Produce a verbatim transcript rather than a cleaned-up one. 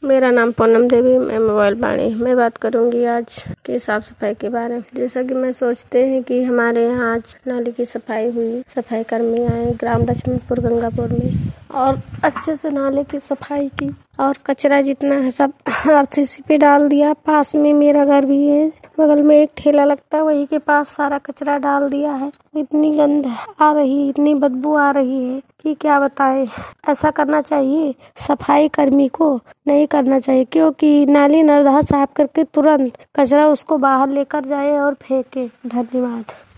मेरा नाम पूनम देवी, मैं मोबाइल पानी। मैं बात करूंगी आज की साफ सफाई के बारे में। जैसा कि मैं सोचते हैं कि हमारे यहाँ आज नाली की सफाई हुई, सफाई कर्मी आए ग्राम लक्ष्मीपुर गंगापुर में और अच्छे से नाले की सफाई की और कचरा जितना है सब आरसीसी पे डाल दिया। पास में मेरा घर भी है, बगल में एक ठेला लगता है, वही के पास सारा कचरा डाल दिया है। इतनी गंध आ रही, इतनी बदबू आ रही है कि क्या बताएं। ऐसा करना चाहिए सफाई कर्मी को नहीं करना चाहिए, क्योंकि नाली नर्मदा साफ करके तुरंत कचरा उसको बाहर लेकर जाए और फेंके। धन्यवाद।